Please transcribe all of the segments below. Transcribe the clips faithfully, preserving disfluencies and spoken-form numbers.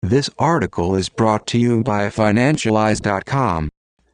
This article is brought to you by Financialize dot com.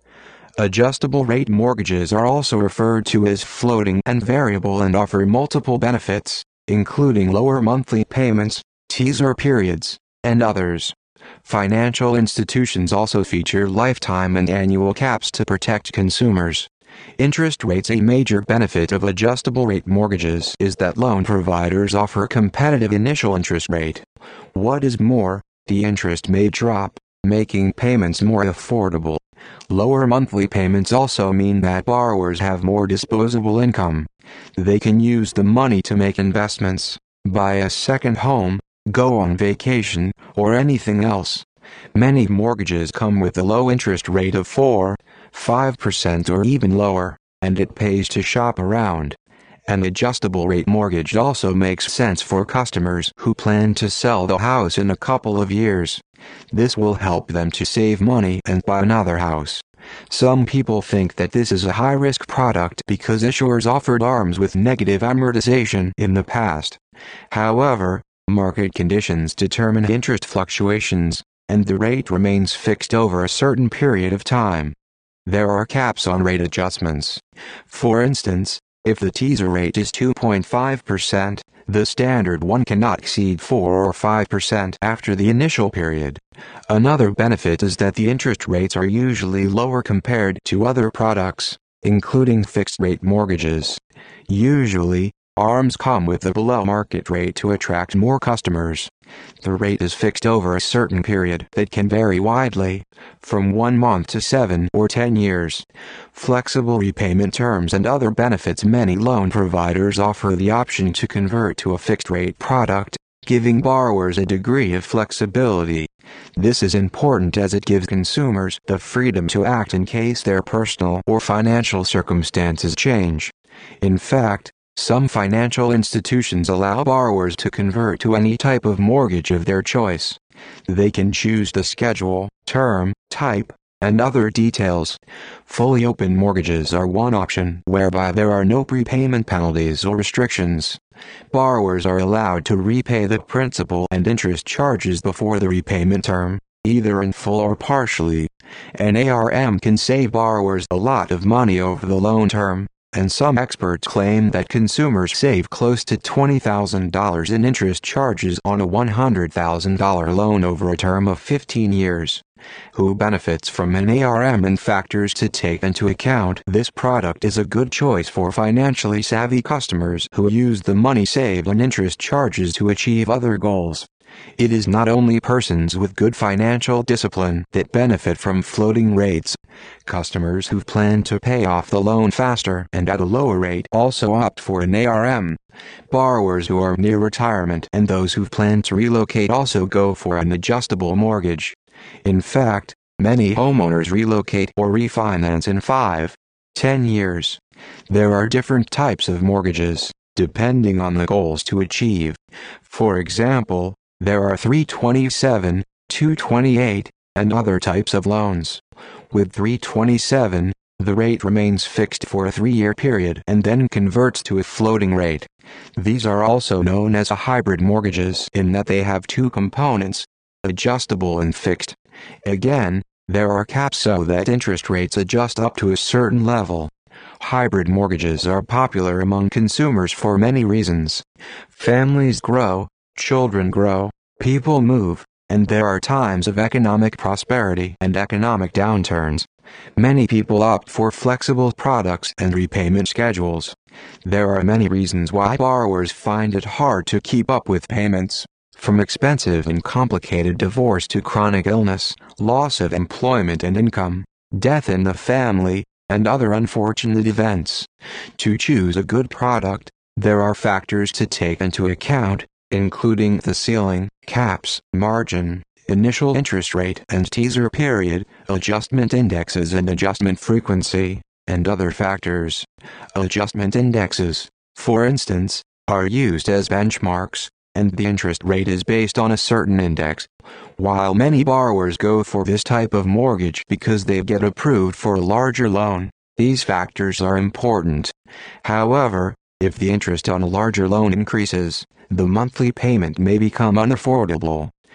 Adjustable rate mortgages are also referred to as floating and variable and offer multiple benefits, including lower monthly payments, teaser periods, and others. Financial institutions also feature lifetime and annual caps to protect consumers. Interest rates. A major benefit of adjustable rate mortgages is that loan providers offer a competitive initial interest rate. What is more, the interest may drop, making payments more affordable. Lower monthly payments also mean that borrowers have more disposable income. They can use the money to make investments, buy a second home, go on vacation, or anything else. Many mortgages come with a low interest rate of four, five percent or even lower, and it pays to shop around. An adjustable rate mortgage also makes sense for customers who plan to sell the house in a couple of years. This will help them to save money and buy another house. Some people think that this is a high-risk product because issuers offered A R Ms with negative amortization in the past. However, market conditions determine interest fluctuations, and the rate remains fixed over a certain period of time. There are caps on rate adjustments. For instance, if the teaser rate is two point five percent, the standard one cannot exceed four or five percent after the initial period. Another benefit is that the interest rates are usually lower compared to other products, including fixed-rate mortgages. Usually, A R Ms come with a below-market rate to attract more customers. The rate is fixed over a certain period that can vary widely, from one month to seven or ten years. Flexible repayment terms and other benefits. Many loan providers offer the option to convert to a fixed-rate product, giving borrowers a degree of flexibility. This is important as it gives consumers the freedom to act in case their personal or financial circumstances change. In fact, some financial institutions allow borrowers to convert to any type of mortgage of their choice. They can choose the schedule, term, type, and other details. Fully open mortgages are one option whereby there are no prepayment penalties or restrictions. Borrowers are allowed to repay the principal and interest charges before the repayment term, either in full or partially. An A R M can save borrowers a lot of money over the loan term, and some experts claim that consumers save close to twenty thousand dollars in interest charges on a one hundred thousand dollar loan over a term of fifteen years. Who benefits from an A R M and factors to take into account? This product is a good choice for financially savvy customers who use the money saved on interest charges to achieve other goals. It is not only persons with good financial discipline that benefit from floating rates. Customers who plan to pay off the loan faster and at a lower rate also opt for an A R M. Borrowers who are near retirement and those who plan to relocate also go for an adjustable mortgage. In fact, many homeowners relocate or refinance in five, ten years. There are different types of mortgages, depending on the goals to achieve. For example, there are three twenty-seven, two twenty-eight, and other types of loans. With three twenty-seven, the rate remains fixed for a three-year period and then converts to a floating rate. These are also known as hybrid mortgages in that they have two components, adjustable and fixed. Again, there are caps so that interest rates adjust up to a certain level. Hybrid mortgages are popular among consumers for many reasons. Families grow, children grow, people move, and there are times of economic prosperity and economic downturns. Many people opt for flexible products and repayment schedules. There are many reasons why borrowers find it hard to keep up with payments, from expensive and complicated divorce to chronic illness, loss of employment and income, death in the family, and other unfortunate events. To choose a good product, there are factors to take into account, including the ceiling, caps, margin, initial interest rate and teaser period, adjustment indexes and adjustment frequency, and other factors. Adjustment indexes, for instance, are used as benchmarks, and the interest rate is based on a certain index. While many borrowers go for this type of mortgage because they get approved for a larger loan, these factors are important. However, if the interest on a larger loan increases, the monthly payment may become unaffordable.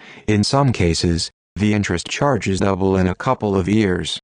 In some cases, the interest charges double in a couple of years.